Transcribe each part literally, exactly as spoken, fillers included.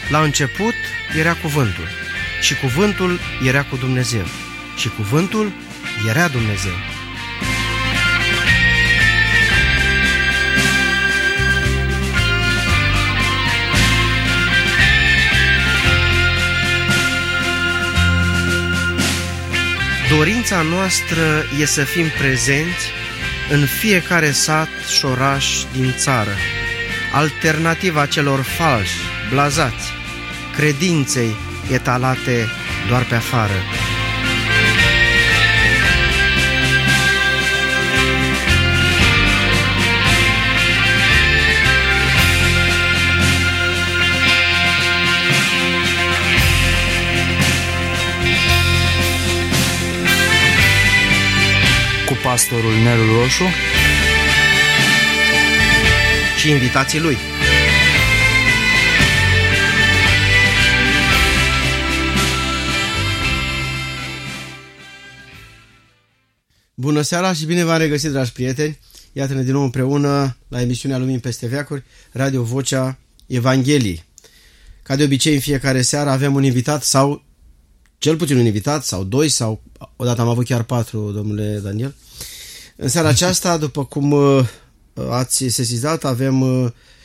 La început era cuvântul și cuvântul era cu Dumnezeu și cuvântul era Dumnezeu. Dorința noastră e să fim prezenți în fiecare sat și oraș din țară, alternativa celor falși, blazați, credinței etalate doar pe afară. Cu pastorul Nelu Roșu și invitații lui. Bună seara și bine v-am regăsit, dragi prieteni! Iată-ne din nou împreună la emisiunea Lumini peste veacuri, Radio Vocea Evangheliei. Ca de obicei, în fiecare seară avem un invitat sau cel puțin un invitat, sau doi, sau odată am avut chiar patru, domnule Daniel. În seara aceasta, după cum uh, ați sesizat, avem uh,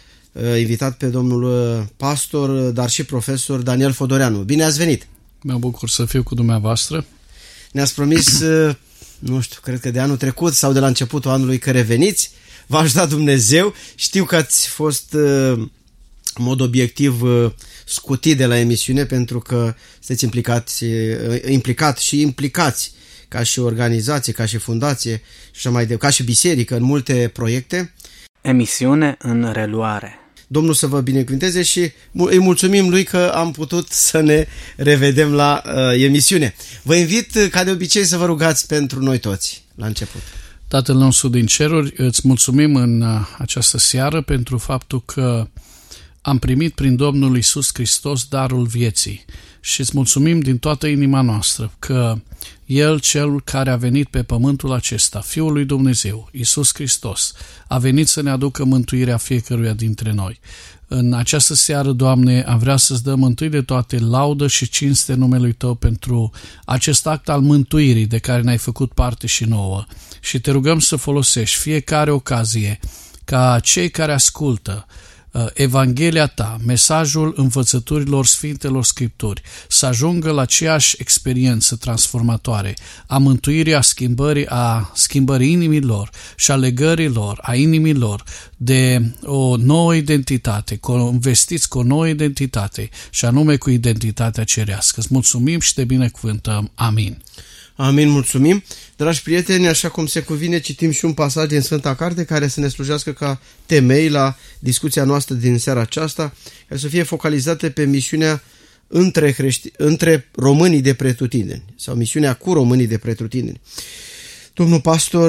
invitat pe domnul uh, pastor, dar și profesor Daniel Fodoreanu. Bine ați venit! Mă bucur să fiu cu dumneavoastră. Ne-ați promis, uh, nu știu, cred că de anul trecut sau de la începutul anului că reveniți. V-a ajutat Dumnezeu. Știu că ați fost uh, în mod obiectiv uh, scutit de la emisiune pentru că sunteți implicați, uh, implicat și implicați ca și organizație, ca și fundație, și mai de, ca și biserică în multe proiecte. Emisiune în reluare. Domnul să vă binecuvânteze și îi mulțumim lui că am putut să ne revedem la uh, emisiune. Vă invit, ca de obicei, să vă rugați pentru noi toți, la început. Tatăl nostru din ceruri, îți mulțumim în această seară pentru faptul că am primit prin Domnul Iisus Hristos darul vieții și îți mulțumim din toată inima noastră că El, Cel care a venit pe pământul acesta, Fiul lui Dumnezeu, Iisus Hristos, a venit să ne aducă mântuirea fiecăruia dintre noi. În această seară, Doamne, am vrea să-ți dăm întâi de toate laudă și cinste numelui Tău pentru acest act al mântuirii de care ne-ai făcut parte și nouă. Și te rugăm să folosești fiecare ocazie ca cei care ascultă Evanghelia Ta, mesajul învățăturilor Sfintelor Scripturi, să ajungă la aceeași experiență transformatoare a mântuirii, a schimbării, a schimbării inimilor și a legărilor, a inimilor de o nouă identitate, investiți cu o nouă identitate și anume cu identitatea cerească. Îți mulțumim și te binecuvântăm. Amin. Amin, mulțumim. Dragi prieteni, așa cum se cuvine, citim și un pasaj din Sfânta Carte care să ne slujească ca temei la discuția noastră din seara aceasta, care să fie focalizată pe misiunea între, crești... între românii de pretutindeni sau misiunea cu românii de pretutindeni. Domnul pastor,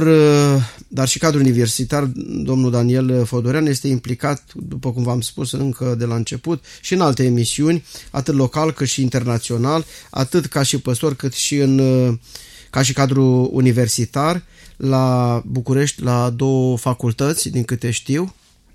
dar și cadrul universitar, domnul Daniel Fodoreanu, este implicat, după cum v-am spus încă de la început, și în alte emisiuni, atât local cât și internațional, atât ca și păstor cât și în, ca și cadru universitar, la București, la două facultăți, din câte știu.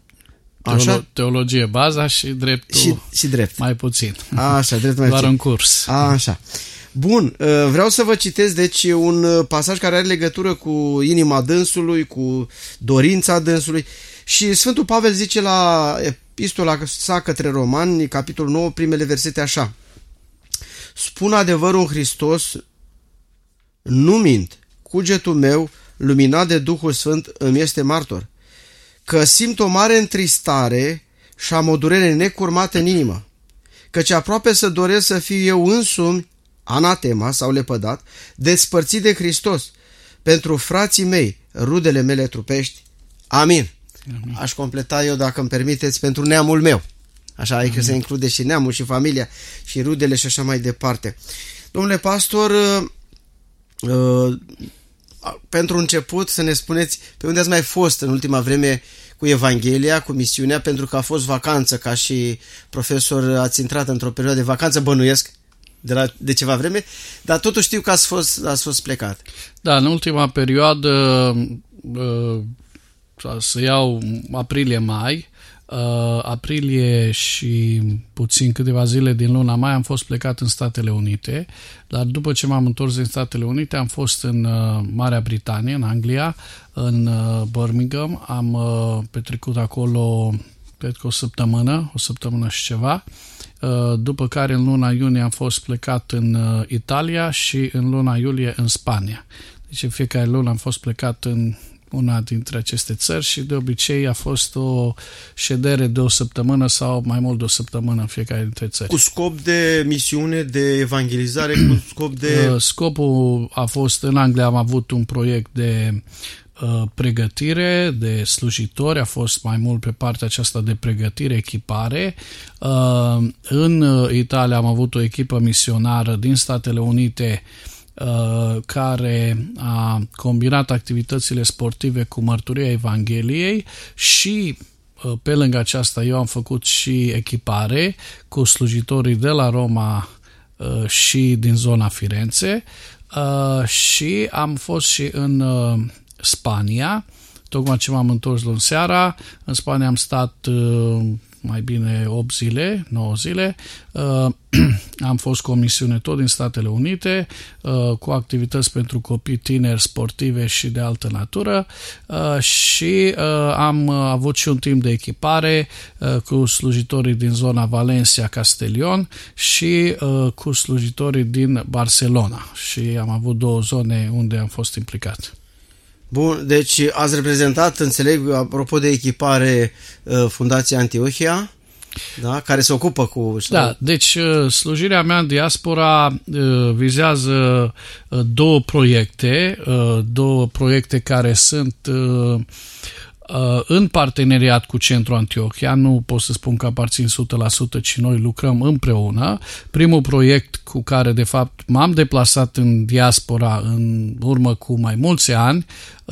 Așa? Teologie baza și dreptul și, și drept. mai puțin. Așa, drept mai Doar puțin. în curs. Așa. Bun, vreau să vă citesc deci un pasaj care are legătură cu inima dânsului, cu dorința dânsului și Sfântul Pavel zice la epistola sa către Romani, capitolul nouă, primele versete așa: spun adevărul în Hristos, nu mint, cugetul meu, luminat de Duhul Sfânt, îmi este martor, că simt o mare întristare și am o durere necurmată în inimă, căci aproape să doresc să fiu eu însumi anatema sau lepădat, despărțit de Hristos, pentru frații mei, rudele mele trupești. Amin. Amin. Aș completa eu, dacă îmi permiteți, pentru neamul meu. Așa, adică se include și neamul și familia și rudele și așa mai departe. Domnule pastor, uh, uh, pentru început să ne spuneți pe unde ați mai fost în ultima vreme cu Evanghelia, cu misiunea, pentru că a fost vacanță ca și profesor, ați intrat într-o perioadă de vacanță, bănuiesc, de, la, de ceva vreme, dar totuși știu că ați fost, ați fost plecat. Da, în ultima perioadă, să iau aprilie-mai, aprilie și puțin câteva zile din luna mai am fost plecat în Statele Unite, dar după ce m-am întors din Statele Unite am fost în Marea Britanie, în Anglia, în Birmingham, am petrecut acolo cred că o săptămână, o săptămână și ceva, după care în luna iunie am fost plecat în Italia și în luna iulie în Spania. Deci în fiecare lună am fost plecat în una dintre aceste țări și de obicei a fost o ședere de o săptămână sau mai mult de o săptămână în fiecare dintre țări. Cu scop de misiune, de evangelizare, cu scop de... Scopul a fost, în Anglia am avut un proiect de uh, pregătire, de slujitori, a fost mai mult pe partea aceasta de pregătire, echipare. Uh, în Italia am avut o echipă misionară din Statele Unite care a combinat activitățile sportive cu mărturia Evangheliei și pe lângă aceasta eu am făcut și echipare cu slujitorii de la Roma și din zona Firenze și am fost și în Spania, tocmai ce m-am întors luni seara. În Spania am stat mai bine opt zile, nouă zile. Uh, am fost cu o misiune tot din Statele Unite, uh, cu activități pentru copii, tineri, sportive și de altă natură uh, și uh, am avut și un timp de echipare uh, cu slujitorii din zona Valencia, Castellón și uh, cu slujitorii din Barcelona și am avut două zone unde am fost implicat. Bun, deci ați reprezentat, înțeleg, apropo de echipare, Fundația Antiohia, da, care se ocupă cu... Da, deci slujirea mea în diaspora vizează două proiecte, două proiecte care sunt în parteneriat cu Centrul Antiohia. Nu pot să spun că aparțin o sută la sută, ci noi lucrăm împreună. Primul proiect cu care de fapt m-am deplasat în diaspora în urmă cu mai mulți ani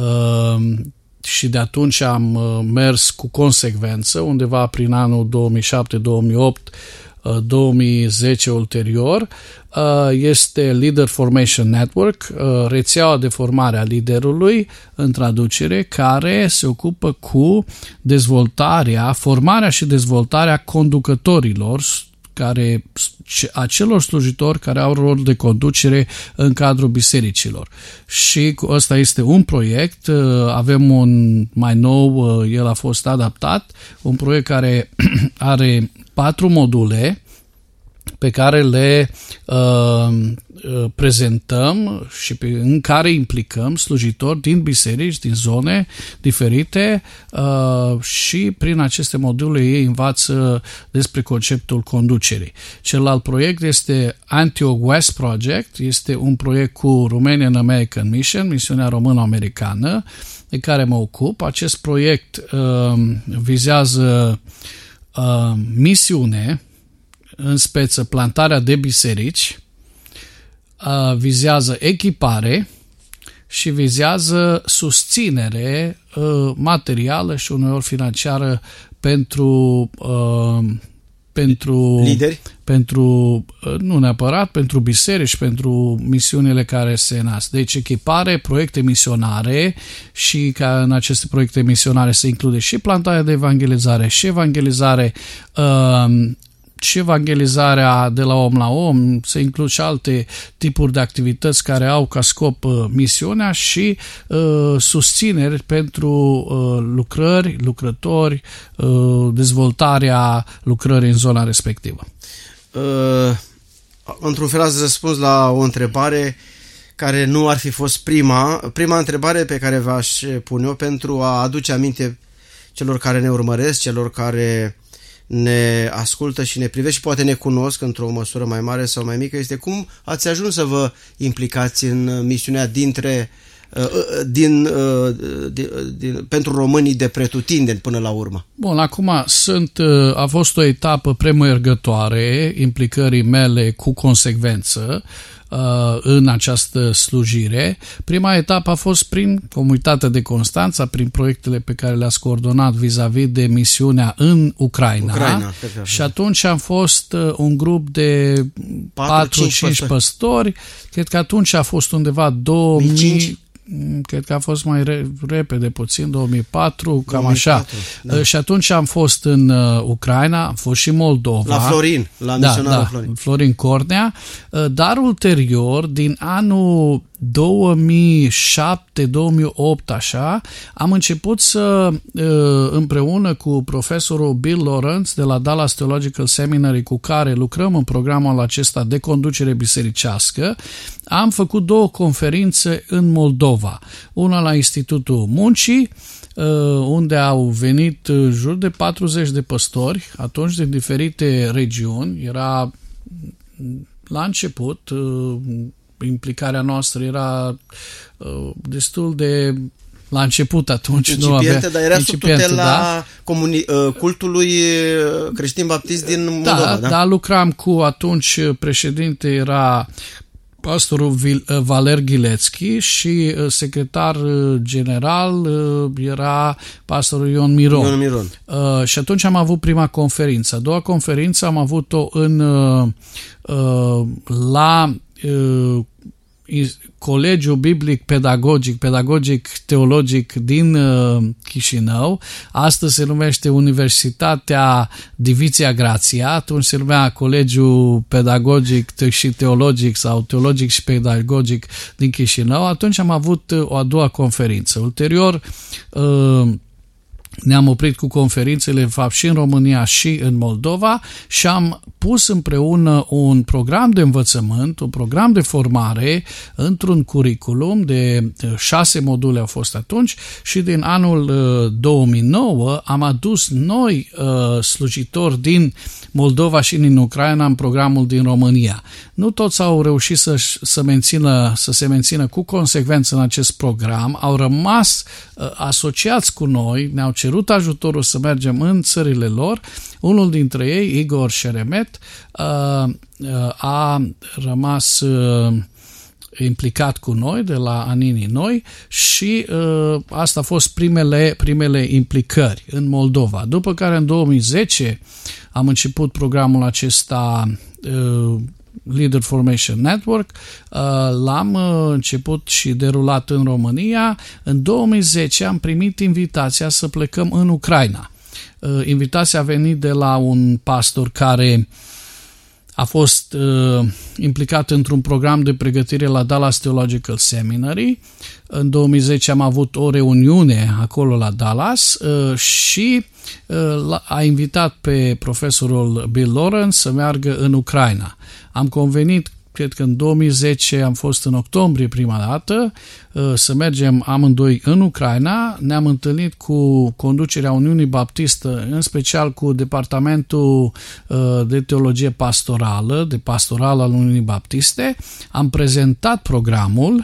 și de atunci am mers cu consecvență undeva prin anul două mii șapte două mii opt două mii zece ulterior, este Leader Formation Network, rețeaua de formare a liderului în traducere, care se ocupă cu dezvoltarea, formarea și dezvoltarea conducătorilor, care, acelor slujitori care au rol de conducere în cadrul bisericilor. Și ăsta este un proiect, avem un mai nou, el a fost adaptat, un proiect care are patru module pe care le uh, prezentăm și pe, în care implicăm slujitori din biserici, din zone diferite uh, și prin aceste module ei învață despre conceptul conducerii. Celălalt proiect este Antioch West Project, este un proiect cu Romanian American Mission, misiunea română-americană, de care mă ocup. Acest proiect uh, vizează uh, misiune, în speță plantarea de biserici, vizează echipare și vizează susținere materială și uneori financiară pentru pentru lideri, pentru nu neapărat, pentru biserici, pentru misiunile care se nasc. Deci echipare, proiecte misionare și ca în aceste proiecte misionare se include și plantarea de evangelizare și evangelizare uh, și evangelizarea de la om la om, se includ și alte tipuri de activități care au ca scop uh, misiunea și uh, susțineri pentru uh, lucrări, lucrători, uh, dezvoltarea lucrării în zona respectivă. Uh, într-un fel ați răspuns la o întrebare care nu ar fi fost prima. Prima întrebare pe care v-aș pune-o pentru a aduce aminte celor care ne urmăresc, celor care ne ascultă și ne privește și poate ne cunosc într-o măsură mai mare sau mai mică, este cum ați ajuns să vă implicați în misiunea dintre, din, din, din, pentru românii de pretutindeni până la urmă. Bun, acum sunt, a fost o etapă premergătoare implicării mele cu consecvență în această slujire. Prima etapă a fost prin Comunitatea de Constanța, prin proiectele pe care le-ați coordonat vis-a-vis de misiunea în Ucraina, Ucraina și atunci am fost un grup de patru cinci păstori. Cred că atunci a fost undeva două mii, cred că a fost mai re, repede puțin, două mii patru, cam două mii patru, așa. da. Și atunci am fost în uh, Ucraina, am fost și Moldova. La Florin, la da, misionarul da, Florin. Florin Cornea, uh, dar ulterior, din anul două mii șapte două mii opt, așa, am început să, împreună cu profesorul Bill Lawrence de la Dallas Theological Seminary, cu care lucrăm în programul acesta de conducere bisericească, am făcut două conferințe în Moldova. Una la Institutul Muncii, unde au venit în jur de patruzeci de păstori, atunci din diferite regiuni. Era la început, implicarea noastră era uh, destul de la început atunci. Incipientă, nu avea, dar era sub tutela da? comuni- uh, cultului creștin baptist din Moldova. Da, da, da, lucram cu atunci președinte era pastorul Valer Ghilețchi și secretar general era pastorul Ion Miron. Ion Miron. Uh, și atunci am avut prima conferință. A doua conferință am avut-o în uh, uh, la uh, Colegiul Biblic Pedagogic, Pedagogic Teologic din uh, Chișinău. Astăzi se numește Universitatea Divizia Grația, atunci se numea Colegiul Pedagogic și Teologic sau Teologic și Pedagogic din Chișinău. Atunci am avut o a doua conferință. Ulterior uh, ne-am oprit cu conferințele, în fapt, și în România și în Moldova și am pus împreună un program de învățământ, un program de formare într-un curriculum de șase module au fost atunci și din anul două mii nouă am adus noi uh, slujitori din Moldova și din Ucraina în programul din România. Nu toți au reușit să, să, mențină, să se mențină cu consecvență în acest program, au rămas uh, asociați cu noi, ne-au cerut ajutorul să mergem în țările lor. Unul dintre ei, Igor Șeremet, uh, uh, a rămas uh, implicat cu noi de la Anini Noi și uh, asta a fost primele, primele implicări în Moldova. După care în două mii zece am început programul acesta uh, Leader Formation Network, uh, l-am uh, început și derulat în România. În două mii zece am primit invitația să plecăm în Ucraina. Uh, invitația a venit de la un pastor care a fost uh, implicat într-un program de pregătire la Dallas Theological Seminary. În două mii zece am avut o reuniune acolo la Dallas uh, și uh, a invitat pe profesorul Bill Lawrence să meargă în Ucraina. Am convenit, cred că în două mii zece am fost în octombrie prima dată, să mergem amândoi în Ucraina. Ne-am întâlnit cu conducerea Uniunii Baptistă, în special cu Departamentul de Teologie Pastorală, de pastoral al Uniunii Baptiste. Am prezentat programul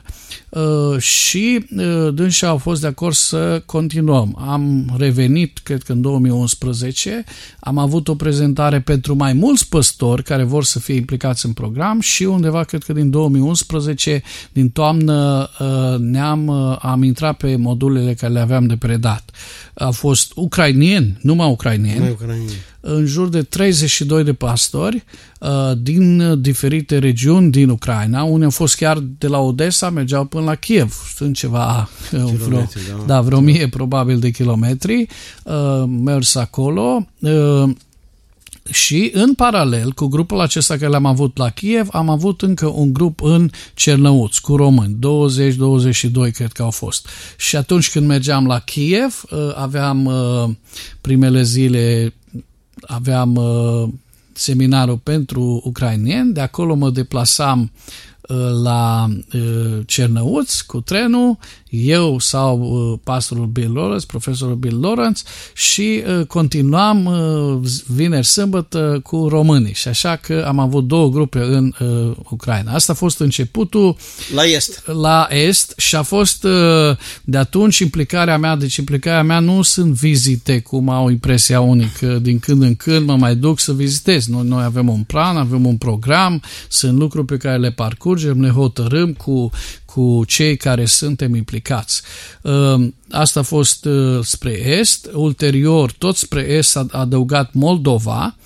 și dânșii au fost de acord să continuăm. Am revenit, cred că în două mii unsprezece, am avut o prezentare pentru mai mulți păstori care vor să fie implicați în program și undeva, cred că din două mii unsprezece, din toamnă, ne-am, am intrat pe modulele care le aveam de predat. A fost ucrainieni, numai ucrainieni, Numai ucrainieni. în jur de treizeci și doi de pastori uh, din diferite regiuni din Ucraina. Unii au fost chiar de la Odessa, mergeau până la Kiev. Sunt ceva, vreo, da. da, vreo mie probabil de kilometri, uh, mers acolo. Uh, Și în paralel cu grupul acesta care l-am avut la Kiev, am avut încă un grup în Cernăuți cu români, douăzeci douăzeci și doi cred că au fost. Și atunci când mergeam la Kiev, aveam primele zile, aveam seminarul pentru ucrainieni, de acolo mă deplasam la Cernăuți cu trenul, eu sau pastorul Bill Lawrence, profesorul Bill Lawrence, și continuam vineri sâmbătă cu românii. Și așa că am avut două grupe în uh, Ucraina. Asta a fost începutul la est. La est și a fost uh, de atunci implicarea mea, deci implicarea mea nu sunt vizite, cum au impresia unii, că din când în când mă mai duc să vizitez. Noi, noi avem un plan, avem un program, sunt lucruri pe care le parcurgem, ne hotărâm cu cu cei care suntem implicați. Asta a fost spre est, ulterior tot spre est s-a adăugat Moldova,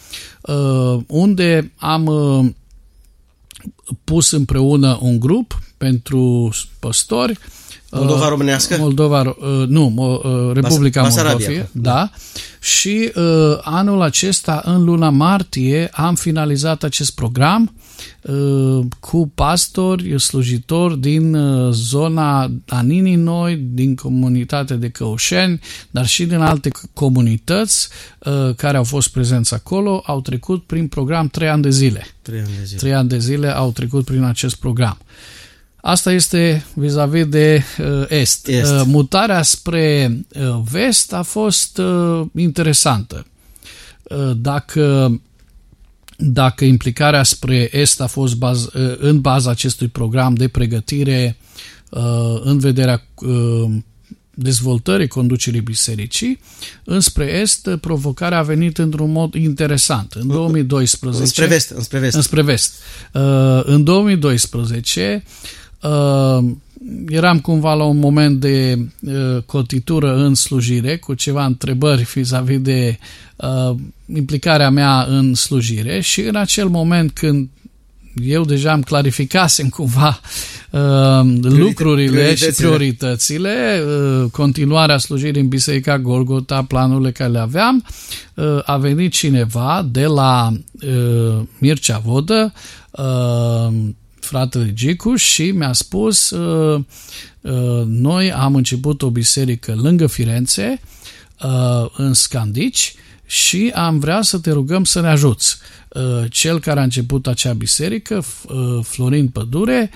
unde am pus împreună un grup pentru păstori Moldova românească? Moldova, uh, nu, uh, Republica Bas- Moldova, da. Și uh, anul acesta, în luna martie, am finalizat acest program uh, cu pastori, slujitori din uh, zona Aninii Noi, din comunitatea de Căușeni, dar și din alte comunități uh, care au fost prezenți acolo, au trecut prin program trei ani de zile. Trei ani de zile. Trei ani de zile au trecut prin acest program. Asta este vis-a-vis de uh, est. Est. Uh, mutarea spre uh, vest a fost uh, interesantă. Uh, dacă, dacă implicarea spre est a fost baz, uh, în baza acestui program de pregătire uh, în vederea uh, dezvoltării conducerii bisericii, înspre est provocarea a venit într-un mod interesant. În două mii doisprezece... Înspre vest. Înspre vest. Înspre vest. Uh, în două mii doisprezece uh, eram cumva la un moment de uh, cotitură în slujire, cu ceva întrebări vis-a-vis de uh, implicarea mea în slujire și în acel moment când eu deja îmi clarificasem cumva uh, lucrurile prioritățile. și prioritățile, uh, continuarea slujirii în Biserica Golgota, planurile care le aveam, uh, a venit cineva de la uh, Mircea Vodă, uh, fratele Gicu, și mi-a spus uh, uh, noi am început o biserică lângă Firenze, uh, în Scandici, și am vrea să te rugăm să ne ajuți. Cel care a început acea biserică, Florin Pădure,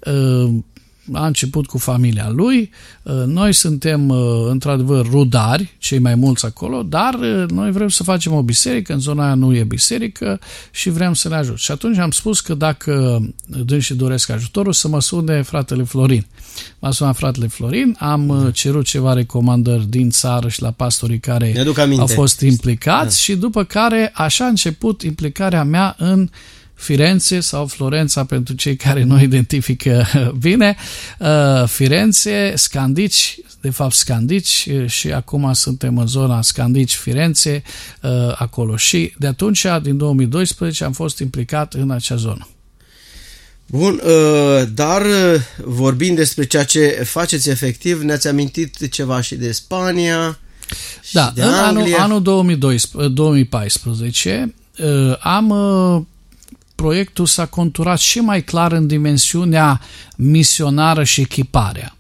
a început cu familia lui. Noi suntem într-adevăr rudari, cei mai mulți acolo, dar noi vrem să facem o biserică, în zona aia nu e biserică și vrem să ne ajut. Și atunci am spus că dacă dânsii doresc ajutorul, să mă sune fratele Florin. M-a sunat fratele Florin, am da. cerut ceva recomandări din țară și la pastorii care au fost implicați da. și după care așa a început implicarea mea în Firenze sau Florența, pentru cei care nu identifică bine, Firenze, Scandici, de fapt Scandici, și acum suntem în zona Scandici-Firenze, acolo. Și de atunci, din două mii doisprezece, am fost implicat în acea zonă. Bun, dar vorbind despre ceea ce faceți efectiv, ne-ați amintit ceva și de Spania și da, de în Anglia. anul, anul două mii paisprezece am... proiectul s-a conturat și mai clar în dimensiunea misionară și echiparea.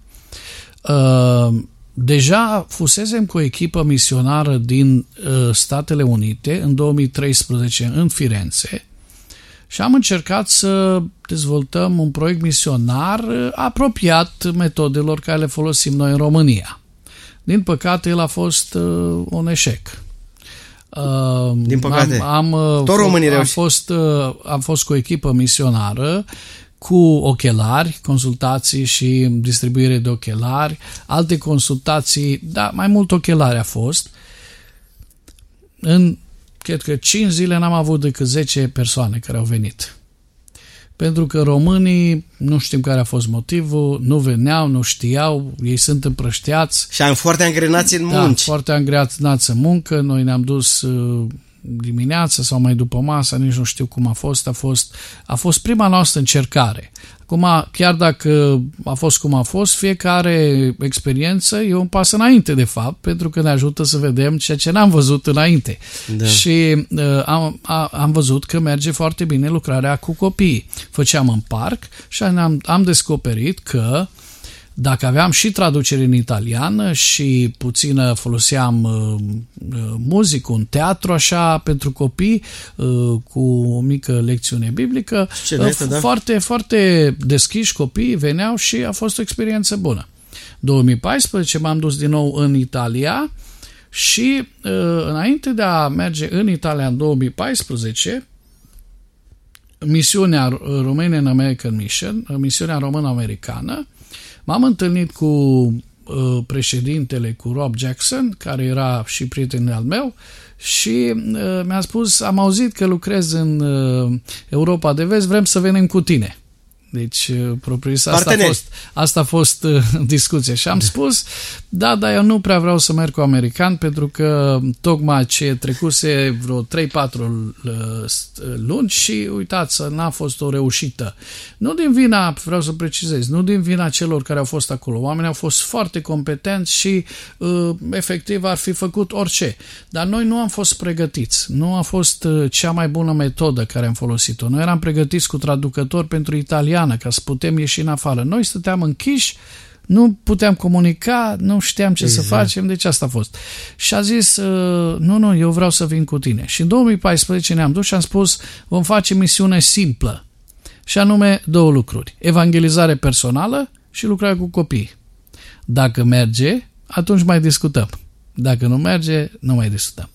Deja fusesem cu o echipă misionară din Statele Unite în două mii treisprezece în Firenze și am încercat să dezvoltăm un proiect misionar apropiat metodelor care le folosim noi în România. Din păcate, el a fost un eșec. Din păcate. Am, am, Tot românii am, fost, am fost cu o echipă misionară cu ochelari, consultații și distribuire de ochelari, alte consultații, da, mai mult ochelari a fost. În, cred că cinci zile n-am avut decât zece persoane care au venit. Pentru că românii, nu știm care a fost motivul, nu veneau, nu știau, ei sunt împrăștiați. Și am foarte angrenați în munci. Da, foarte angrenați în muncă. Noi ne-am dus uh, dimineața sau mai după masă, nici nu știu cum a fost. A fost, a fost prima noastră încercare. Acum, chiar dacă a fost cum a fost, fiecare experiență e un pas înainte, de fapt, pentru că ne ajută să vedem ceea ce n-am văzut înainte. Da. Și uh, am, a, am văzut că merge foarte bine lucrarea cu copiii. Făceam în parc și am, am descoperit că dacă aveam și traducere în italiană și puțină foloseam uh, muzică, un teatru așa pentru copii, uh, cu o mică lecțiune biblică, Scenete, uh, da? foarte, foarte deschiși copiii veneau și a fost o experiență bună. două mii paisprezece m-am dus din nou în Italia și uh, înainte de a merge în Italia în două mii paisprezece, misiunea Romanian American Mission, misiunea română-americană, m-am întâlnit cu uh, președintele, cu Rob Jackson, care era și prietenul al meu, și uh, mi-a spus, am auzit că lucrezi în uh, Europa de Vest, vrem să venim cu tine. Deci, propriu-zis, asta a fost, asta a fost uh, discuția. Și am spus, da, dar eu nu prea vreau să merg cu american, pentru că tocmai ce trecuse vreo trei patru luni și, uitați, n-a fost o reușită. Nu din vina, vreau să precizez, nu din vina celor care au fost acolo. Oamenii au fost foarte competenți și, uh, efectiv, ar fi făcut orice. Dar noi nu am fost pregătiți. Nu a fost uh, cea mai bună metodă care am folosit-o. Noi eram pregătiți cu traducători pentru italiană, ca să putem ieși în afară. Noi stăteam închiși, nu puteam comunica, nu știam ce exact. să facem, deci asta a fost. Și a zis, uh, nu, nu, eu vreau să vin cu tine. Și în două mii paisprezece ne-am dus și am spus, vom face misiune simplă. Și anume două lucruri. Evangelizare personală și lucrarea cu copii. Dacă merge, atunci mai discutăm. Dacă nu merge, nu mai discutăm.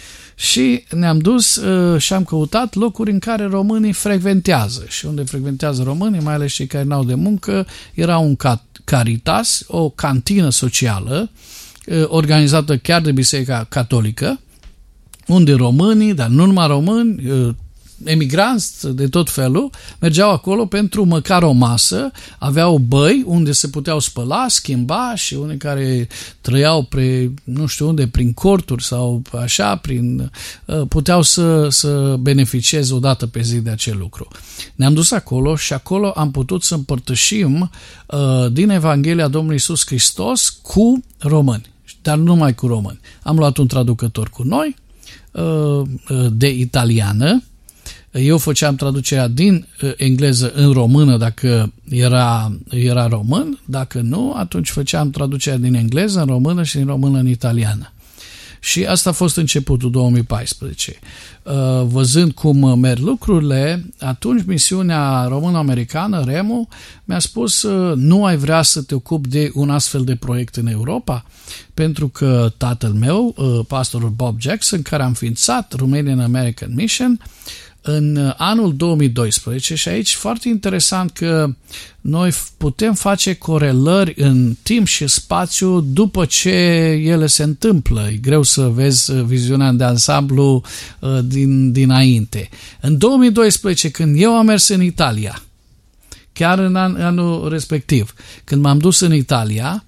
Și ne-am dus uh, și am căutat locuri în care românii frecventează. Și unde frecventează românii, mai ales cei care n-au de muncă, era un Caritas, o cantină socială uh, organizată chiar de Biserica Catolică, unde românii, dar nu numai români, uh, emigranți de tot felul, mergeau acolo pentru măcar o masă, aveau băi unde se puteau spăla, schimba și unii care trăiau pre, nu știu unde, prin corturi sau așa, prin, puteau să, să beneficieze o dată pe zi de acel lucru. Ne-am dus acolo și acolo am putut să împărtășim uh, din Evanghelia Domnului Iisus Hristos cu români, dar nu numai cu români. Am luat un traducător cu noi uh, de italiană. Eu făceam traducerea din engleză în română dacă era, era român, dacă nu, atunci făceam traducerea din engleză în română și din română în italiană. Și asta a fost începutul două mii paisprezece. Văzând cum merg lucrurile, atunci misiunea română-americană, REMU, mi-a spus, nu ai vrea să te ocupi de un astfel de proiect în Europa? Pentru că tatăl meu, pastorul Bob Jackson, care a înființat Romanian American Mission, în anul două mii doisprezece, și aici foarte interesant că noi putem face corelări în timp și spațiu după ce ele se întâmplă. E greu să vezi viziunea de ansamblu uh, din, dinainte. În două mii doisprezece, când eu am mers în Italia, chiar în an, anul respectiv, când m-am dus în Italia,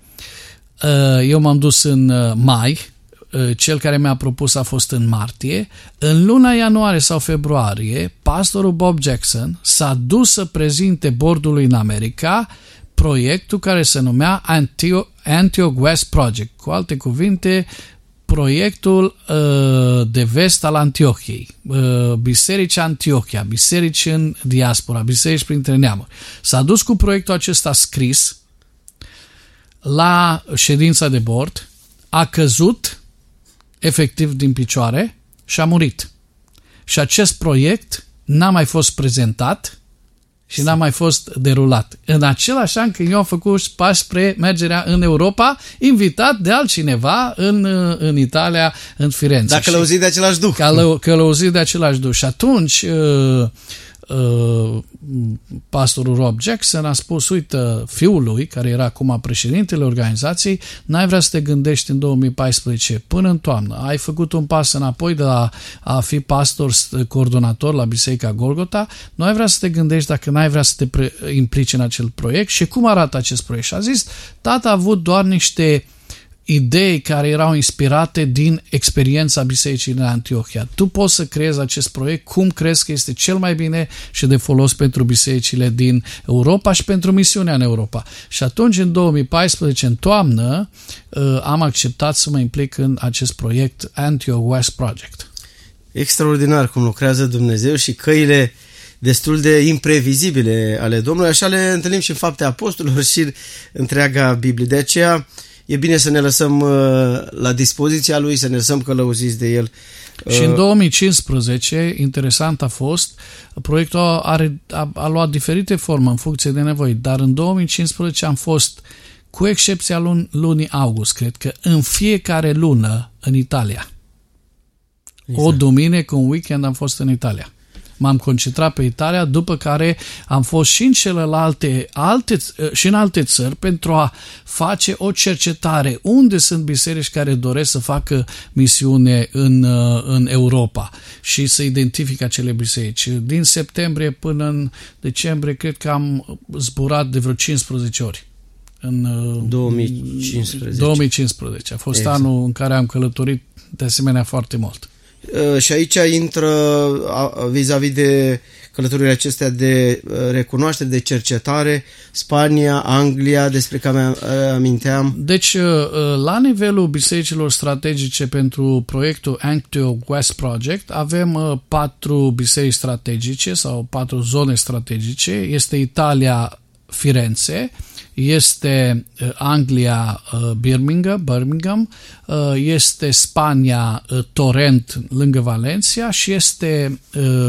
uh, eu m-am dus în uh, mai, cel care mi-a propus a fost în martie. În luna ianuarie sau februarie, pastorul Bob Jackson s-a dus să prezinte bordului în America proiectul care se numea Antioch West Project. Cu alte cuvinte, proiectul uh, de vest al Antiohiei, uh, biserici Antiochia, biserici în diaspora, biserici printre neamuri. S-a dus cu proiectul acesta scris la ședința de bord, a căzut efectiv din picioare și a murit. Și acest proiect n-a mai fost prezentat și n-a mai fost derulat. În același an când eu am făcut pași spre mergerea în Europa, invitat de altcineva în, în Italia, în Firenze. Dacă călăuzit de același duh. Călăuzit de același duh. Și atunci uh, uh, pastorul Rob Jackson a spus, uite, fiului, care era acum președintele organizației, n-ai vrea să te gândești în două mii paisprezece până în toamnă. Ai făcut un pas înapoi de la a fi pastor coordonator la Biserica Golgota, nu ai vrea să te gândești dacă n-ai vrea să te pre- implici în acel proiect. Și cum arată acest proiect? Și a zis, tata a avut doar niște idei care erau inspirate din experiența bisericii din Antiohia. Tu poți să creezi acest proiect cum crezi că este cel mai bine și de folos pentru bisericile din Europa și pentru misiunea în Europa. Și atunci, în două mii paisprezece, în toamnă, am acceptat să mă implic în acest proiect Antioch West Project. Extraordinar cum lucrează Dumnezeu și căile destul de imprevizibile ale Domnului. Așa le întâlnim și în Fapte Apostolilor și întreaga Biblie. De aceea e bine să ne lăsăm uh, la dispoziția Lui, să ne lăsăm călăuziți de El. Uh, și în două mii cincisprezece, interesant a fost, proiectul are, a, a luat diferite forme în funcție de nevoi, dar în două mii cincisprezece am fost, cu excepția lun, lunii august, cred că în fiecare lună în Italia. Exact. O duminică, un weekend am fost în Italia. M-am concentrat pe Italia, după care am fost și în celelalte alte, și în alte țări pentru a face o cercetare unde sunt biserici care doresc să facă misiune în, în Europa și să identifice acele biserici. Din septembrie până în decembrie cred că am zburat de vreo cincisprezece ori. În două mii cincisprezece. două mii cincisprezece. A fost exact. Anul în care am călătorit de asemenea foarte mult. Uh, și aici intră vis-a-vis de călătorile acestea de recunoaștere, de cercetare, Spania, Anglia, despre care aminteam. Deci, la nivelul bisericilor strategice pentru proiectul Anctio West Project, avem patru biserici strategice sau patru zone strategice. Este Italia, Firenze, este Anglia, Birmingham, Birmingham, este Spania, Torrent, lângă Valencia și este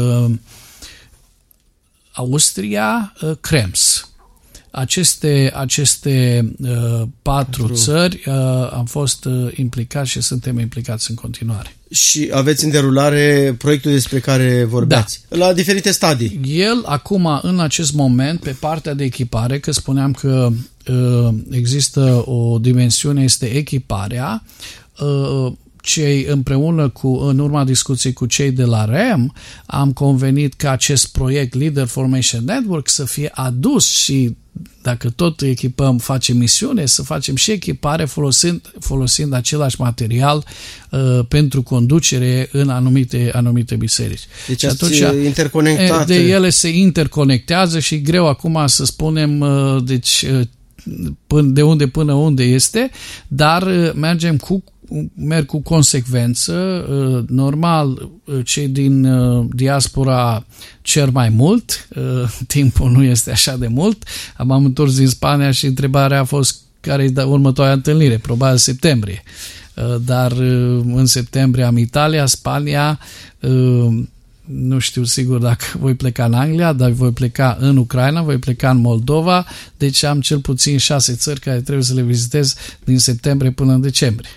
Austria, Krems. Aceste, aceste uh, patru, patru țări uh, am fost uh, implicați și suntem implicați în continuare. Și aveți în derulare proiectul despre care vorbeați, da, la diferite stadii. El acum, în acest moment, pe partea de echipare, că spuneam că uh, există o dimensiune, este echiparea, uh, cei împreună cu, în urma discuției cu cei de la R E M, am convenit că acest proiect Leader Formation Network să fie adus și dacă tot echipăm, facem misiune, să facem și echipare folosind, folosind același material uh, pentru conducere în anumite, anumite biserici. Deci atunci interconectate. De ele se interconectează și e greu acum să spunem uh, deci, uh, de unde până unde este, dar uh, mergem cu merg cu consecvență. Normal, cei din diaspora cer mai mult, timpul nu este așa de mult. M-am întors din Spania și întrebarea a fost care e următoarea întâlnire, probabil septembrie. Dar în septembrie am Italia, Spania, nu știu sigur dacă voi pleca în Anglia, dar voi pleca în Ucraina, voi pleca în Moldova, deci am cel puțin șase țări care trebuie să le vizitez din septembrie până în decembrie.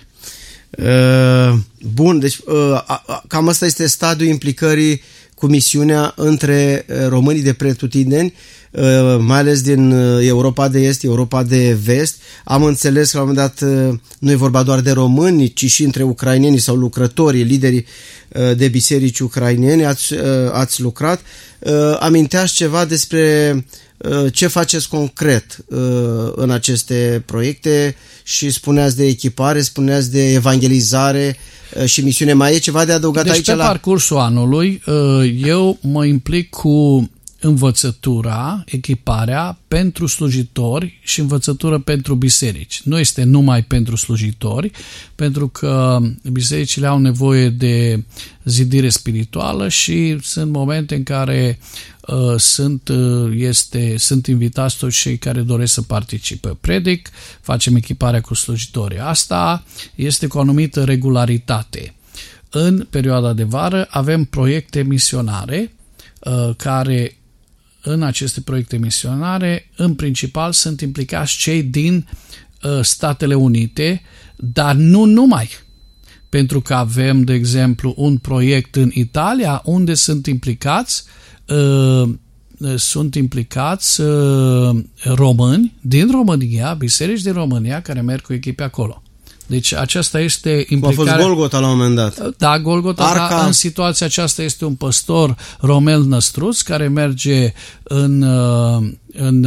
Uh, bun, deci uh, cam asta este stadiul implicării cu misiunea între românii de pretutindeni, uh, mai ales din Europa de Est, Europa de Vest. Am înțeles că la un moment dat uh, nu e vorba doar de români, ci și între ucraineni sau lucrătorii, liderii uh, de biserici ucraineni ați, uh, ați lucrat. Uh, aminteați ceva despre uh, ce faceți concret uh, în aceste proiecte și spuneați de echipare, spuneați de evangelizare uh, și misiune. Mai e ceva de adăugat deci aici? Pe la... parcursul anului uh, eu mă implic cu învățătura, echiparea pentru slujitori și învățătură pentru biserici. Nu este numai pentru slujitori, pentru că bisericile au nevoie de zidire spirituală și sunt momente în care uh, sunt, uh, este, sunt invitați toți cei care doresc să participe. Predic, facem echiparea cu slujitorii. Asta este cu o anumită regularitate. În perioada de vară avem proiecte misionare uh, care în aceste proiecte misionare, în principal, sunt implicați cei din uh, Statele Unite, dar nu numai. Pentru că avem, de exemplu, un proiect în Italia unde sunt implicați uh, sunt implicați uh, români din România, biserici din România care merg cu echipe acolo. Deci aceasta este implicarea... A fost Golgota la un moment dat. Da, Golgota, Arca... da, în situația aceasta este un păstor Romel Năstruț care merge în, în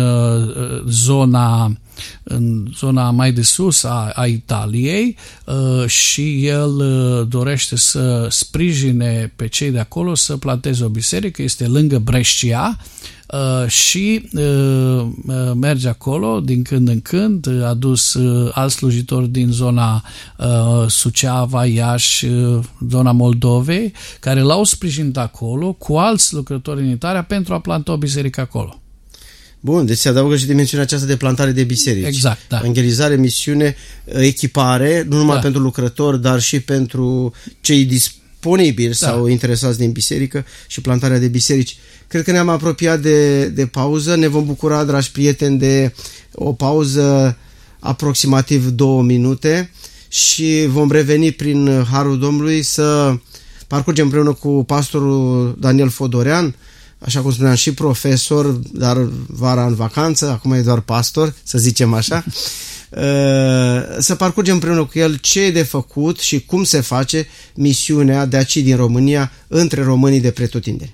zona în zona mai de sus a, a Italiei și el dorește să sprijine pe cei de acolo să planteze o biserică, este lângă Brescia. Uh, și uh, merge acolo din când în când, a dus uh, alți slujitori din zona uh, Suceava, Iași, uh, zona Moldovei, care l-au sprijinit acolo cu alți lucrători în Italia pentru a planta o biserică acolo. Bun, deci se adaugă și dimensiunea aceasta de plantare de biserici. Exact, da. Evangelizare, misiune, echipare, nu numai da. pentru lucrători, dar și pentru cei disponibili da. sau interesați din biserică și plantarea de biserici. Cred că ne-am apropiat de, de pauză. Ne vom bucura, dragi prieteni, de o pauză aproximativ două minute și vom reveni prin Harul Domnului să parcurgem împreună cu pastorul Daniel Fodorean, așa cum spuneam, și profesor, dar vara în vacanță, acum e doar pastor, să zicem așa, să parcurgem împreună cu el ce e de făcut și cum se face misiunea de aici din România între românii de pretutindeni.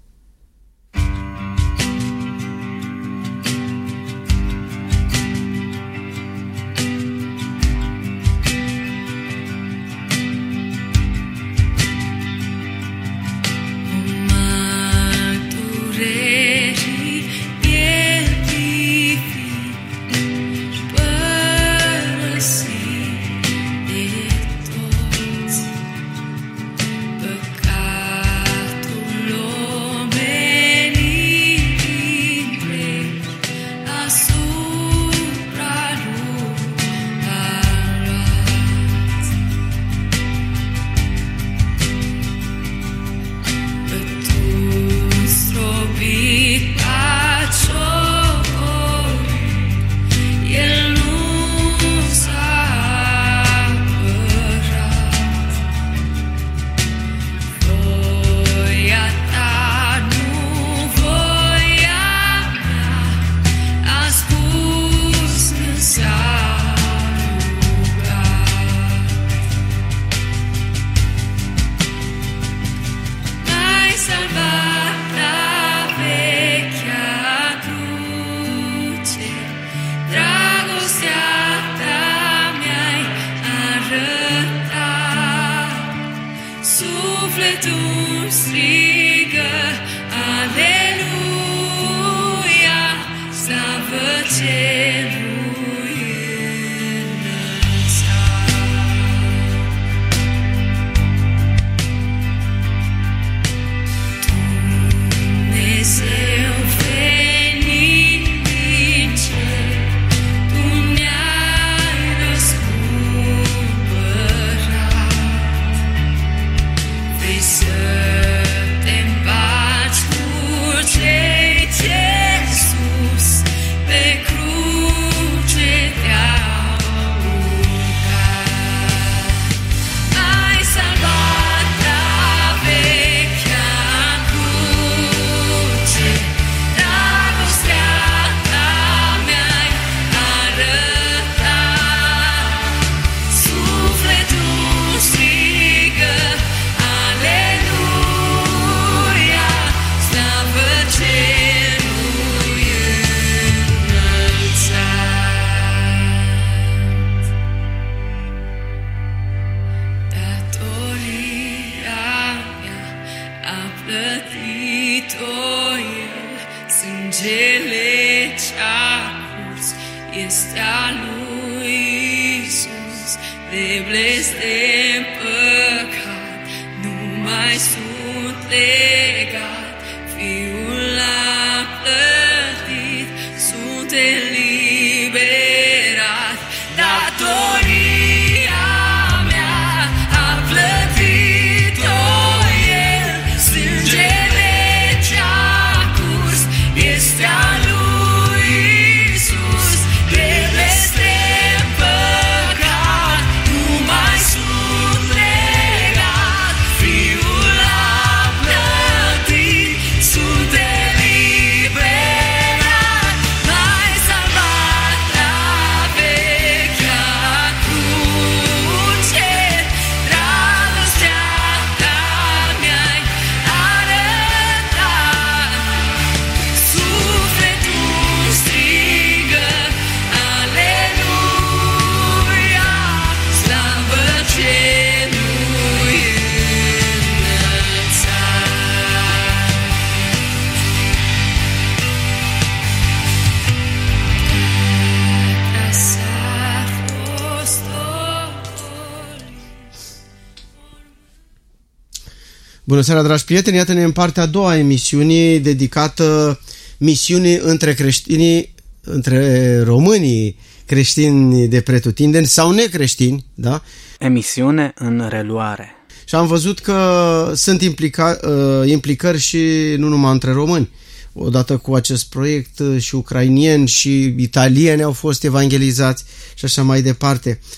Bună seara, dragi prieteni! Iată-ne în partea a doua a emisiunii dedicată misiunii între creștinii, între românii creștini de pretutindeni sau necreștini, da? Emisiune în reluare. Și am văzut că sunt implica, implicări și nu numai între români. Odată cu acest proiect și ucrainieni și italieni au fost evangelizați și așa mai departe.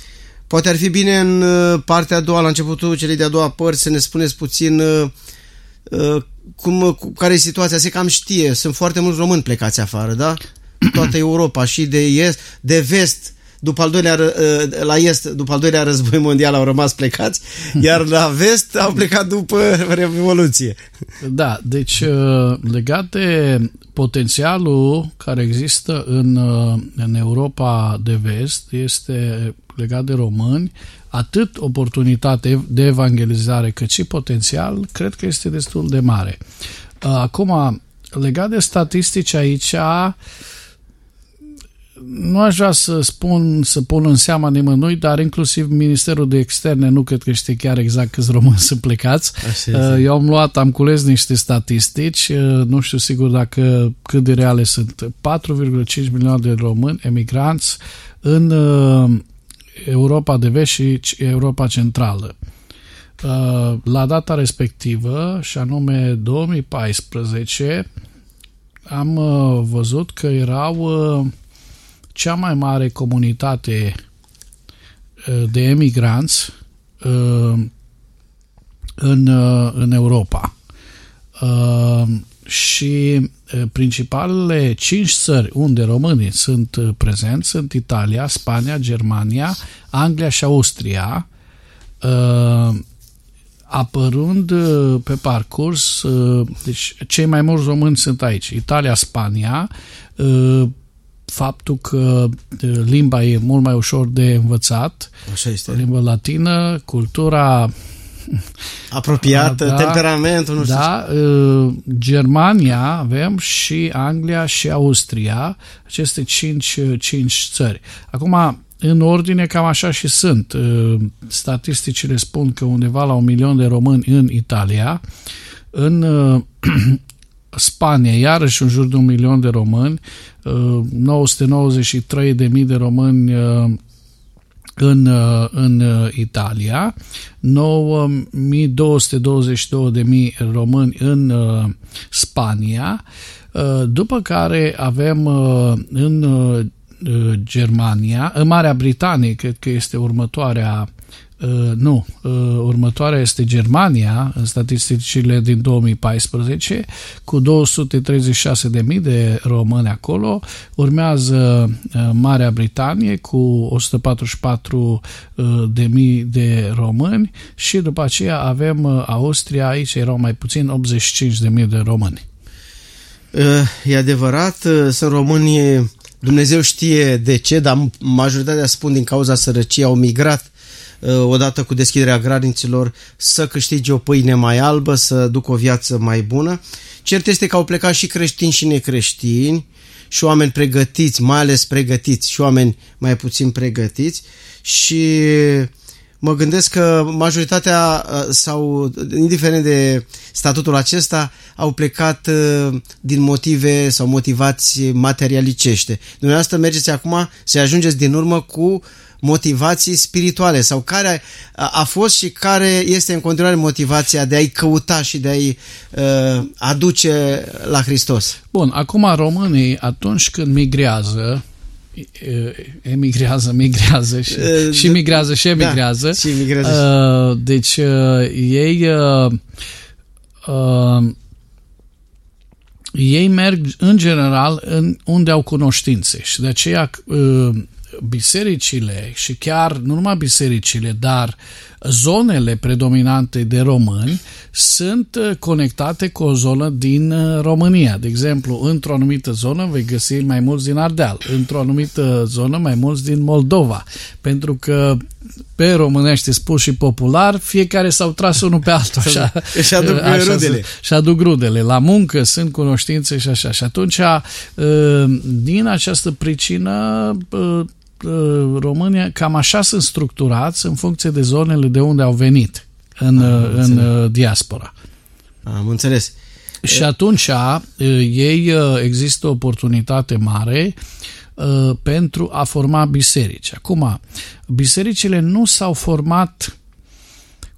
poate ar fi bine în partea a doua, la începutul celei de-a doua părți, să ne spuneți puțin cum, care e situația. Se cam știe, sunt foarte mulți români plecați afară, da? Toată Europa, și de est, de vest, după al doilea, la est, după al doilea război mondial au rămas plecați, iar la vest au plecat după Revoluție. Da, deci legat de potențialul care există în, în Europa de vest, este legat de români, atât oportunitate de evangelizare cât și potențial, cred că este destul de mare. Acum, legat de statistici aici, nu aș vrea să spun, să pun în seama nimănui, dar inclusiv Ministerul de Externe nu cred că știe chiar exact câți români sunt plecați. Eu am luat, am cules niște statistici, nu știu sigur dacă cât de reale sunt. patru virgulă cinci milioane de români emigranți în Europa de Vest și Europa Centrală. La data respectivă, și anume două mii paisprezece, am văzut că erau cea mai mare comunitate de emigranți în, în Europa. Și principalele cinci țări unde românii sunt prezenți sunt Italia, Spania, Germania, Anglia și Austria, apărând pe parcurs, deci cei mai mulți români sunt aici, Italia, Spania, faptul că limba e mult mai ușor de învățat, așa este, limba latină, cultura apropiată, da, temperamentul, nu știu. Da, Germania avem și Anglia și Austria, aceste cinci, cinci țări. Acum, în ordine, cam așa și sunt. Statisticile spun că undeva la un milion de români în Italia, în Spania, iarăși în jur de un milion de români, nouă sute nouăzeci și trei de mii de români în, în Italia, nouă mii două sute douăzeci și două de mii români în Spania, după care avem în Germania, în Marea Britanie, cred că este următoarea. Uh, nu, uh, următoarea este Germania, în statisticile din două mii paisprezece, cu două sute treizeci și șase de mii de români acolo. Urmează uh, Marea Britanie cu o sută patruzeci și patru de mii de români și după aceea avem uh, Austria, aici erau mai puțin optzeci și cinci de mii de români. Uh, e adevărat, uh, sunt români, Dumnezeu știe de ce, dar majoritatea spun din cauza sărăciei au migrat odată cu deschiderea granițelor să câștige o pâine mai albă, să ducă o viață mai bună. Cert este că au plecat și creștini și necreștini și oameni pregătiți, mai ales pregătiți, și oameni mai puțin pregătiți, și mă gândesc că majoritatea sau, indiferent de statutul acesta, au plecat din motive sau motivați materialicește. Dumneavoastră mergeți acum să ajungeți din urmă cu motivații spirituale, sau care a fost și care este în continuare motivația de a-i căuta și de a-i uh, aduce la Hristos? Bun, acum românii, atunci când migrează, emigrează, migrează și, uh, și migrează și emigrează, da, și emigrează. Uh, deci uh, ei uh, uh, ei merg în general în unde au cunoștințe și de aceea uh, bisericile și chiar nu numai bisericile, dar zonele predominante de români sunt conectate cu o zonă din România. De exemplu, într-o anumită zonă vei găsi mai mulți din Ardeal, într-o anumită zonă mai mulți din Moldova, pentru că pe românește spus și popular, fiecare s-au tras unul pe altul. Așa, și aduc așa, rudele. Și aduc rudele. La muncă sunt cunoștințe și așa. Și atunci, din această pricină, România, cam așa sunt structurați în funcție de zonele de unde au venit în, în diaspora. Am înțeles. Și atunci ei există o oportunitate mare pentru a forma biserici. Acum, bisericile nu s-au format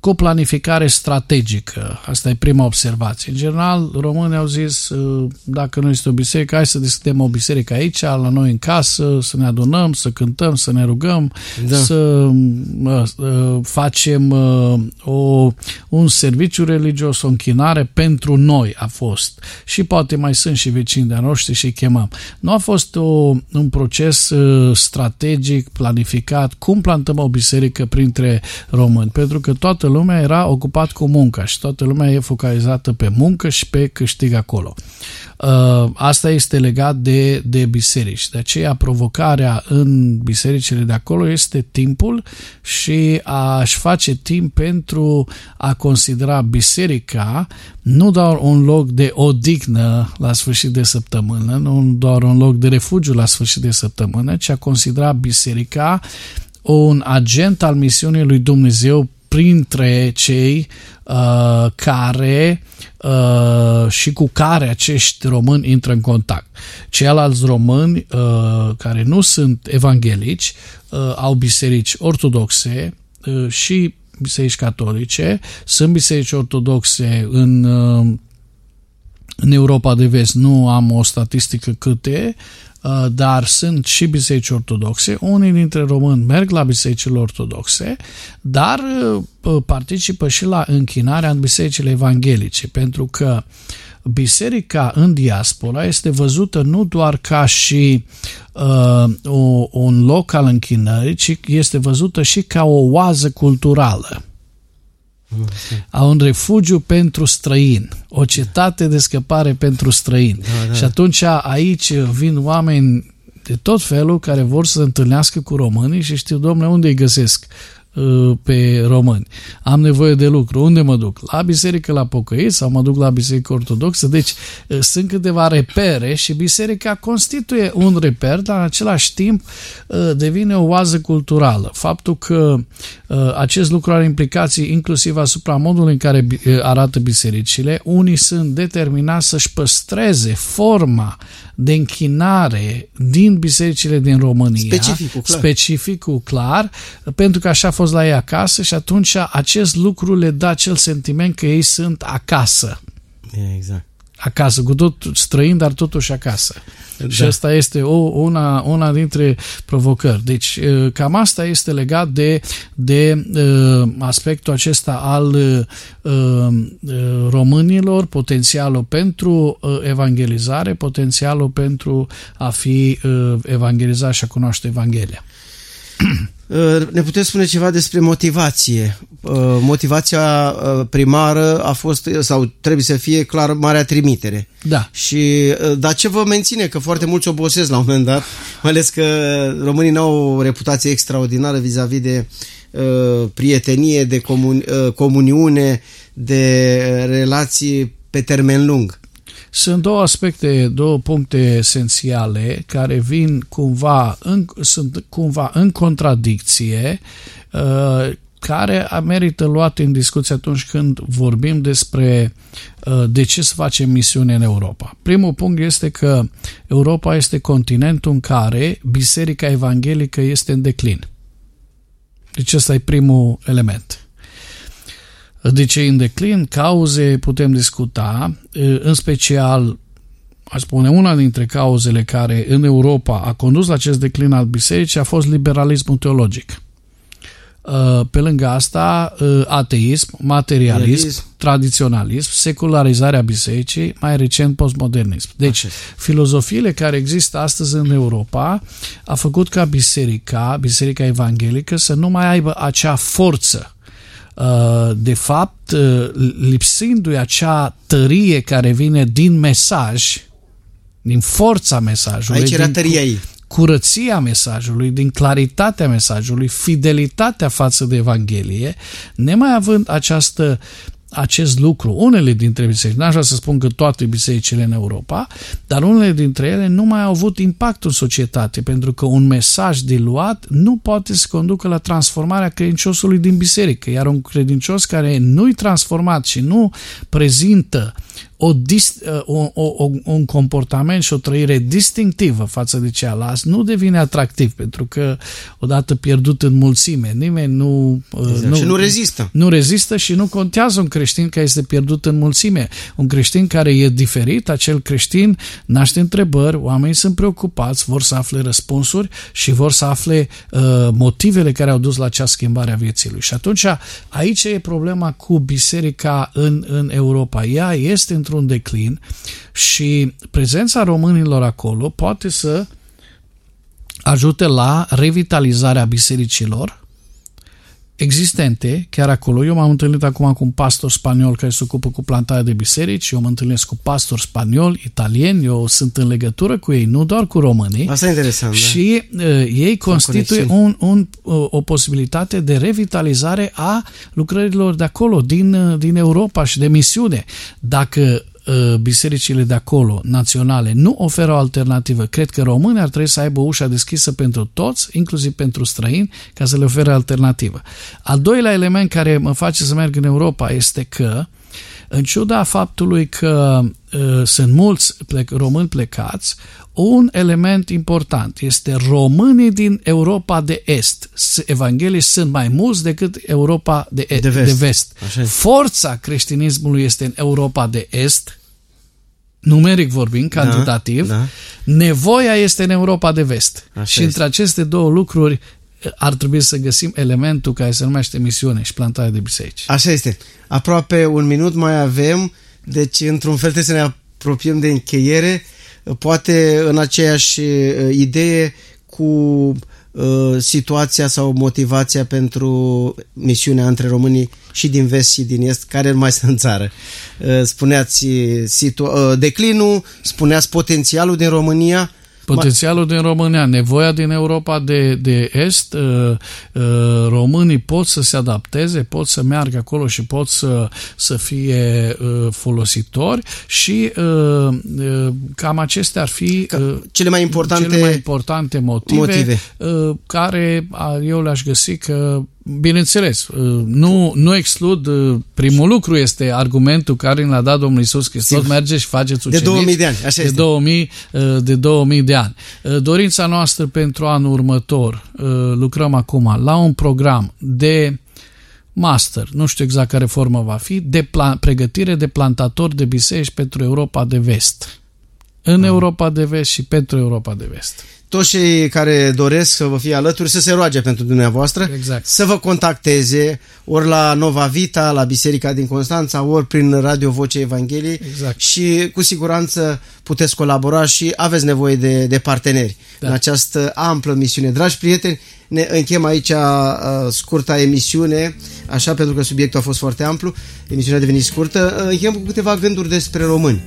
cu planificare strategică. Asta e prima observație. În general, românii au zis, dacă nu este o biserică, hai să deschidem o biserică aici, la noi în casă, să ne adunăm, să cântăm, să ne rugăm, da. să uh, facem uh, o, un serviciu religios, o închinare pentru noi a fost. Și poate mai sunt și vecini de-a noștri și îi chemăm. Nu a fost o, un proces uh, strategic, planificat, cum plantăm o biserică printre români, pentru că toată lumea era ocupat cu munca și toată lumea e focalizată pe muncă și pe câștig acolo. Asta este legat de, de biserici. De aceea provocarea în bisericile de acolo este timpul și a-și face timp pentru a considera biserica nu doar un loc de odihnă la sfârșit de săptămână, nu doar un loc de refugiu la sfârșit de săptămână, ci a considera biserica un agent al misiunii lui Dumnezeu printre cei uh, care uh, și cu care acești români intră în contact. Ceilalți români uh, care nu sunt evanghelici uh, au biserici ortodoxe uh, și biserici catolice, sunt biserici ortodoxe în uh, în Europa de Vest, nu am o statistică câte, dar sunt și biserici ortodoxe. Unii dintre români merg la bisericile ortodoxe, dar participă și la închinarea în bisericile evanghelice, pentru că biserica în diaspora este văzută nu doar ca și uh, o, un loc al închinării, ci este văzută și ca o oază culturală. A un refugiu pentru străini, o cetate de scăpare pentru străini. Da, da. Și atunci aici vin oameni de tot felul care vor să se întâlnească cu românii și știu, domnule, unde îi găsesc pe români? Am nevoie de lucru. Unde mă duc? La biserică la pocăiți sau mă duc la biserică ortodoxă? Deci sunt câteva repere și biserica constituie un reper, dar în același timp devine o oază culturală. Faptul că acest lucru are implicații inclusiv asupra modului în care arată bisericile. Unii sunt determinați să-și păstreze forma de închinare din bisericile din România, specificul clar, specificul clar pentru că așa a fost la ei acasă și atunci acest lucru le dă acel sentiment că ei sunt acasă. Exact. Acasă, cu tot străin, dar totuși acasă. Da. Și asta este o, una, una dintre provocări. Deci, cam asta este legat de, de uh, aspectul acesta al uh, românilor, potențialul pentru uh, evangelizare, potențialul pentru a fi uh, evangelizat și a cunoaște Evanghelia. Ne puteți spune ceva despre motivație? Motivația primară a fost, sau trebuie să fie clar, marea trimitere. Da. Și, dar ce vă menține? Că foarte mulți obosesc la un moment dat, mai ales că românii n-au o reputație extraordinară vis-a-vis de uh, prietenie, de comuni, uh, comuniune, de relații pe termen lung. Sunt două aspecte, două puncte esențiale care vin cumva în, sunt cumva în contradicție, uh, care merită luate în discuție atunci când vorbim despre uh, de ce să facem misiune în Europa. Primul punct este că Europa este continentul în care Biserica Evanghelică este în declin. Deci ăsta e primul element. De ce în declin? Cauze putem discuta, în special, aș spune, una dintre cauzele care în Europa a condus la acest declin al bisericii a fost liberalismul teologic. Pe lângă asta, ateism, materialism, Realism. tradiționalism, secularizarea bisericii, mai recent postmodernism. Deci, Așa. filozofiile care există astăzi în Europa a făcut ca biserica, biserica evanghelică, să nu mai aibă acea forță. De fapt, lipsindu-i acea tărie care vine din mesaj, din forța mesajului, aici era din tăria ei. curăția mesajului, din claritatea mesajului, fidelitatea față de Evanghelie, nemai având această acest lucru, unele dintre biserici, n-aș vrea să spun că toate bisericile în Europa, dar unele dintre ele nu mai au avut impact în societate, pentru că un mesaj diluat nu poate să conducă la transformarea credinciosului din biserică, iar un credincios care nu-i transformat și nu prezintă o, o, o, un comportament și o trăire distinctivă față de cealaltă nu devine atractiv, pentru că odată pierdut în mulțime, nimeni nu, exact. nu, și nu rezistă. Nu rezistă și nu contează un creștin care este pierdut în mulțime. Un creștin care e diferit, acel creștin naște întrebări, oamenii sunt preocupați, vor să afle răspunsuri și vor să afle uh, motivele care au dus la acea schimbare a vieții lui. Și atunci aici e problema cu biserica în, în Europa. Ea este într-un declin și prezența românilor acolo poate să ajute la revitalizarea bisericilor existente, chiar acolo. Eu m-am întâlnit acum cu un pastor spaniol care se ocupă cu plantarea de biserici, eu mă întâlnesc cu pastori spanioli, italieni, eu sunt în legătură cu ei, nu doar cu românii. Asta e interesant, și da? uh, ei constituie un, un, o posibilitate de revitalizare a lucrărilor de acolo, din, din Europa și de misiune. Dacă bisericile de acolo, naționale, nu oferă o alternativă, cred că românii ar trebui să aibă ușa deschisă pentru toți, inclusiv pentru străini, ca să le ofere alternativă. Al doilea element care mă face să merg în Europa este că, în ciuda faptului că uh, sunt mulți plec, români plecați, un element important este românii din Europa de Est. Evanghelii sunt mai mulți decât Europa de, e- de vest. De vest. Forța creștinismului este în Europa de Est, numeric vorbind, cantitativ. Da, da. Nevoia este în Europa de Vest. Așa și este. Între aceste două lucruri ar trebui să găsim elementul care se numește misiune și plantarea de biserici. Așa este. Aproape un minut mai avem, deci într-un fel trebuie să ne apropiem de încheiere, poate în aceeași idee cu uh, situația sau motivația pentru misiunea între românii și din vest și din est, care nu mai sunt în țară. Uh, spuneați situ- uh, declinul, spuneați potențialul din România. Potențialul din România, nevoia din Europa de, de Est, uh, uh, românii pot să se adapteze, pot să meargă acolo și pot să, să fie uh, folositori și uh, uh, cam acestea ar fi uh, cele mai importante, cele mai importante motive, motive. Uh, care eu le-aș găsi că bineînțeles, nu, nu exclud, primul lucru este argumentul care l-a dat Domnul Iisus Hristos, Sim. merge și faceți ucenici. De două mii de ani, așa de este. două mii, de două mii de ani. Dorința noastră pentru anul următor, lucrăm acum la un program de master, nu știu exact care formă va fi, de plan, pregătire de plantatori de biserici pentru Europa de Vest. În ah. Europa de Vest și pentru Europa de Vest. Toți cei care doresc să vă fie alături, să se roage pentru dumneavoastră, exact. Să vă contacteze ori la Nova Vita, la Biserica din Constanța, ori prin Radio Vocea Evangheliei, exact. Și cu siguranță puteți colabora și aveți nevoie de, de parteneri da. În această amplă misiune. Dragi prieteni, ne închem aici uh, scurta emisiune, așa, pentru că subiectul a fost foarte amplu, emisiunea a devenit scurtă. Uh, închem cu câteva gânduri despre români.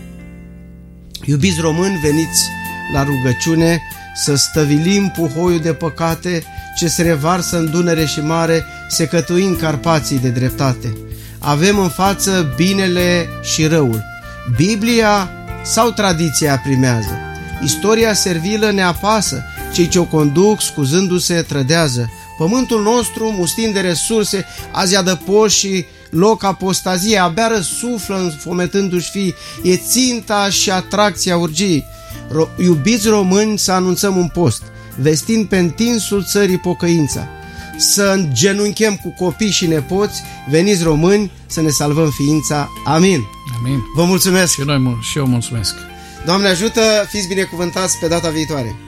Iubiți români, veniți la rugăciune, să stăvilim puhoiul de păcate ce se revarsă în Dunăre și mare, secătuind Carpații de dreptate. Avem în față binele și răul. Biblia sau tradiția primează? Istoria servilă ne apasă, cei ce o conduc, scuzându-se, trădează. Pământul nostru, mustind de resurse, azi adăpost și loc apostazie, abia răsuflă înfometându-și fii, e ținta și atracția urgii. Ro- iubiți români, să anunțăm un post, vestind pe întinsul țării pocăința. Să îngenunchem cu copii și nepoți, veniți români, să ne salvăm ființa. Amin. Amin. Vă mulțumesc. Și noi, și eu mulțumesc. Doamne ajută, fiți binecuvântați pe data viitoare.